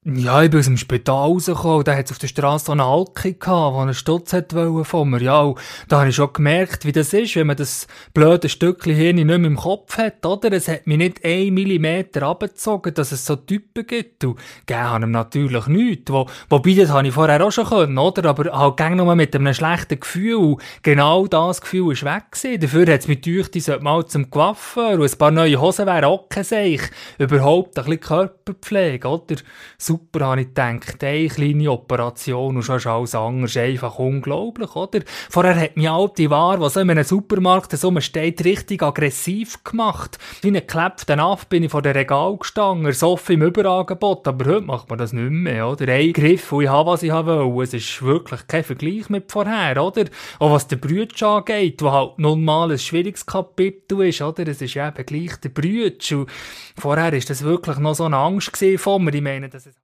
Ja, ich bin aus dem Spital rausgekommen und da hat's auf der Strasse so einen Alki gehabt, der einen Stutz wollte von mir. Ja, und da habe ich schon gemerkt, wie das ist, wenn man das blöde Stückchen Hirn nicht mehr im Kopf hat, oder? Es hat mich nicht 1 Millimeter runtergezogen, dass es so Typen gibt. Und gegeben haben ihm natürlich nichts. Wobei, das habe ich vorher auch schon können, oder? Aber halt gäng nur mit einem schlechten Gefühl. Und genau das Gefühl ist weg gewesen. Dafür hat's mich gedacht, ich sollte mal zum Coiffeur und ein paar neue Hosen wären auch kein Seich. Überhaupt ein bisschen Körperpflege, oder? Super, habe ich gedacht. Eine kleine Operation und schon ist alles anders. Einfach unglaublich, oder? Vorher hat mich alte Ware, die so in einem Supermarkt so steht, richtig aggressiv gemacht. Wie ein geklebter Aff bin ich vor dem Regal gestanden, ersoffen im Überangebot. Aber heute macht man das nicht mehr, oder? Ein Griff und ich habe, was ich wollte. Es ist wirklich kein Vergleich mit vorher, oder? Auch was der Brütsch angeht, wo halt nun mal ein schwieriges Kapitel ist, oder? Es ist ja eben gleich der Brütsch. Und vorher war das wirklich noch so eine Angst von mir. Ich meine, dass es